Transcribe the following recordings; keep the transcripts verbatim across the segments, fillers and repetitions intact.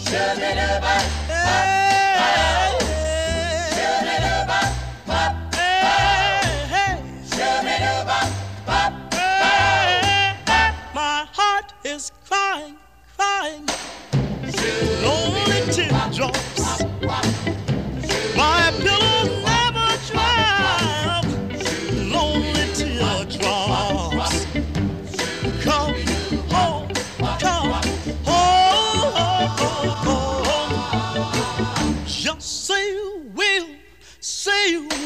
My heart is crying, crying, lonely teardrops. My pillow never dry, lonely teardrops. Come home, come home. Just say you will, say you will.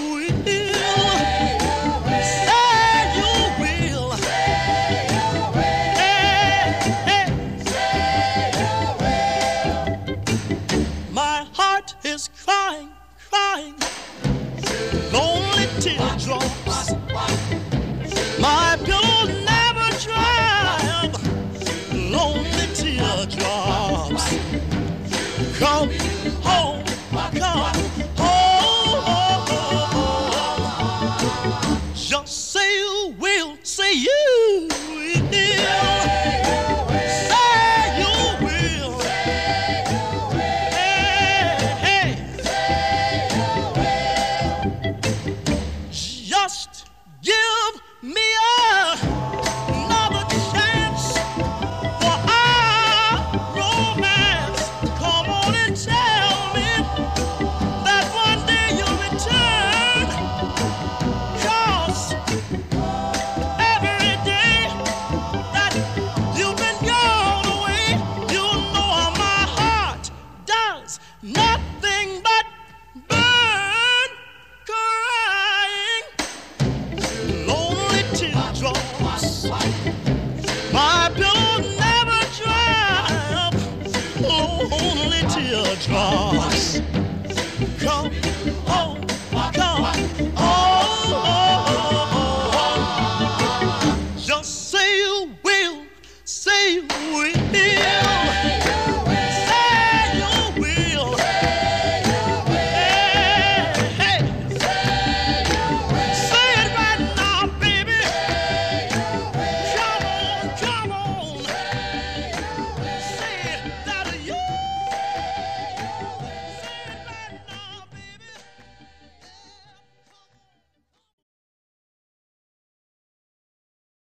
Is crying, crying, lonely teardrops. My pillow never dry, lonely teardrops. Come home, come home. Just say you will, say you will. Just give me another chance for our romance. Come on and tell me that one day you'll return. 'Cause every day that you've been gone away, you know my heart does nothing but burn, crying. Lonely teardrops. My pillow never dry, lonely teardrops.